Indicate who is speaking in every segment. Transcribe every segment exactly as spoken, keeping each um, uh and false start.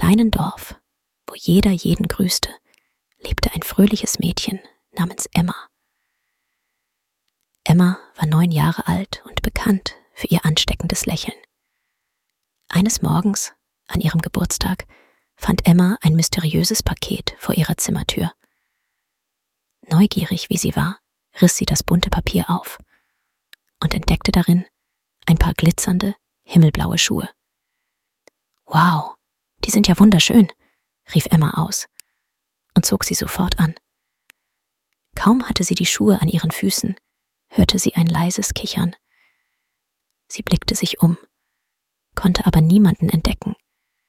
Speaker 1: kleinen Dorf, wo jeder jeden grüßte, lebte ein fröhliches Mädchen namens Emma. Emma war neun Jahre alt und bekannt für ihr ansteckendes Lächeln. Eines Morgens, an ihrem Geburtstag, fand Emma ein mysteriöses Paket vor ihrer Zimmertür. Neugierig wie sie war, riss sie das bunte Papier auf und entdeckte darin ein paar glitzernde, himmelblaue Schuhe. »Wow, die sind ja wunderschön«, rief Emma aus und zog sie sofort an. Kaum hatte sie die Schuhe an ihren Füßen, hörte sie ein leises Kichern. Sie blickte sich um, konnte aber niemanden entdecken.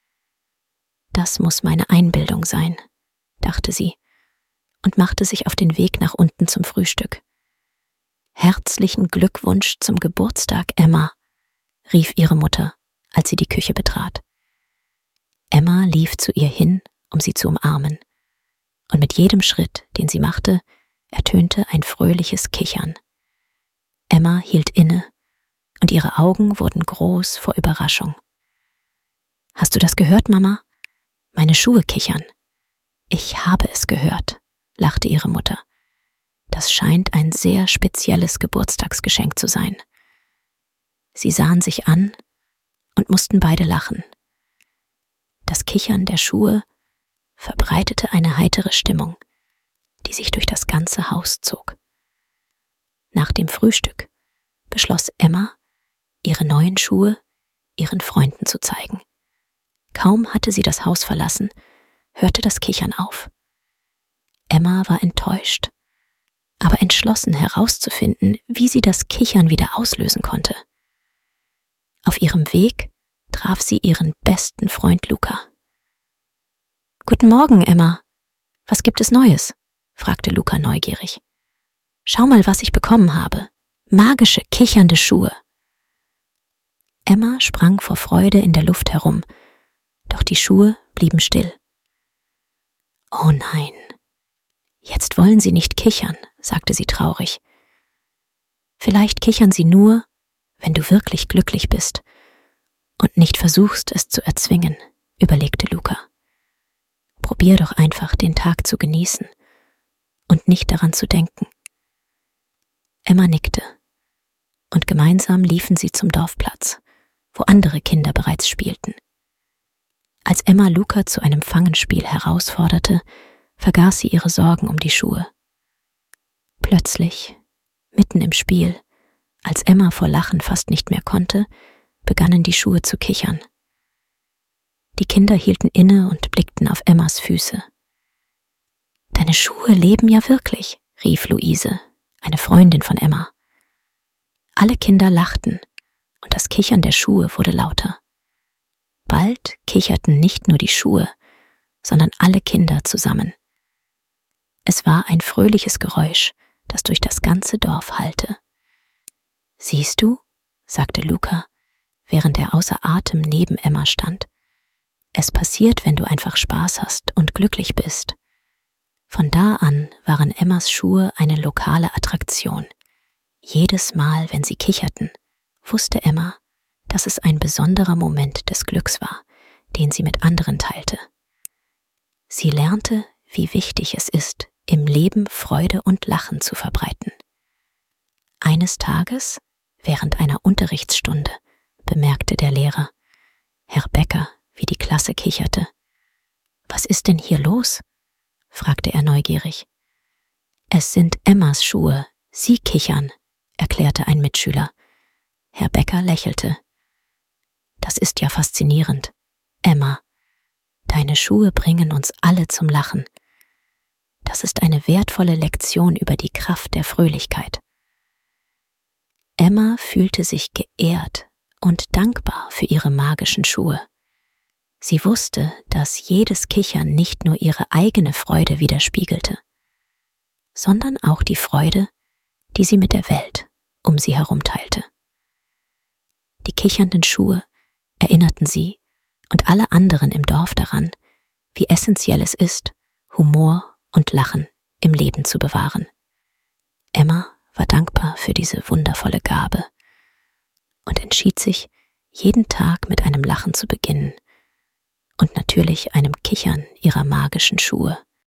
Speaker 1: »Das muss meine Einbildung sein«, dachte sie und machte sich auf den Weg nach unten zum Frühstück. »Herzlichen Glückwunsch zum Geburtstag, Emma«, rief ihre Mutter, als sie die Küche betrat. Emma lief zu ihr hin, um sie zu umarmen, und mit jedem Schritt, den sie machte, ertönte ein fröhliches Kichern. Emma hielt inne, und ihre Augen wurden groß vor Überraschung. »Hast du das gehört, Mama? Meine Schuhe kichern.« »Ich habe es gehört«, lachte ihre Mutter. »Das scheint ein sehr spezielles Geburtstagsgeschenk zu sein.« Sie sahen sich an und mussten beide lachen. Das Kichern der Schuhe verbreitete eine heitere Stimmung, die sich durch das ganze Haus zog. Nach dem Frühstück beschloss Emma, ihre neuen Schuhe ihren Freunden zu zeigen. Kaum hatte sie das Haus verlassen, hörte das Kichern auf. Emma war enttäuscht, aber entschlossen herauszufinden, wie sie das Kichern wieder auslösen konnte. Auf ihrem Weg traf sie ihren besten Freund Luca. »Guten Morgen, Emma. Was gibt es Neues?« fragte Luca neugierig. »Schau mal, was ich bekommen habe. Magische, kichernde Schuhe.« Emma sprang vor Freude in der Luft herum, doch die Schuhe blieben still. »Oh nein, jetzt wollen sie nicht kichern«, sagte sie traurig. »Vielleicht kichern sie nur, wenn du wirklich glücklich bist und nicht versuchst, es zu erzwingen«, überlegte Luca. »Probier doch einfach, den Tag zu genießen und nicht daran zu denken.« Emma nickte, und gemeinsam liefen sie zum Dorfplatz, wo andere Kinder bereits spielten. Als Emma Luca zu einem Fangenspiel herausforderte, vergaß sie ihre Sorgen um die Schuhe. Plötzlich, mitten im Spiel, als Emma vor Lachen fast nicht mehr konnte, begannen die Schuhe zu kichern. Die Kinder hielten inne und blickten auf Emmas Füße. »Deine Schuhe leben ja wirklich«, rief Luise, eine Freundin von Emma. Alle Kinder lachten, und das Kichern der Schuhe wurde lauter. Bald kicherten nicht nur die Schuhe, sondern alle Kinder zusammen. Es war ein fröhliches Geräusch, das durch das ganze Dorf hallte. »Siehst du«, sagte Luca, während er außer Atem neben Emma stand, »es passiert, wenn du einfach Spaß hast und glücklich bist.« Von da an waren Emmas Schuhe eine lokale Attraktion. Jedes Mal, wenn sie kicherten, wusste Emma, dass es ein besonderer Moment des Glücks war, den sie mit anderen teilte. Sie lernte, wie wichtig es ist, im Leben Freude und Lachen zu verbreiten. Eines Tages, während einer Unterrichtsstunde, bemerkte der Lehrer, Herr Becker, wie die Klasse kicherte. »Was ist denn hier los?« fragte er neugierig. »Es sind Emmas Schuhe, sie kichern«, erklärte ein Mitschüler. Herr Becker lächelte. »Das ist ja faszinierend. Emma, deine Schuhe bringen uns alle zum Lachen. Das ist eine wertvolle Lektion über die Kraft der Fröhlichkeit.« Emma fühlte sich geehrt und dankbar für ihre magischen Schuhe. Sie wusste, dass jedes Kichern nicht nur ihre eigene Freude widerspiegelte, sondern auch die Freude, die sie mit der Welt um sie herum teilte. Die kichernden Schuhe erinnerten sie und alle anderen im Dorf daran, wie essentiell es ist, Humor und Lachen im Leben zu bewahren. Emma war dankbar für diese wundervolle Gabe und entschied sich, jeden Tag mit einem Lachen zu beginnen und natürlich einem Kichern ihrer magischen Schuhe.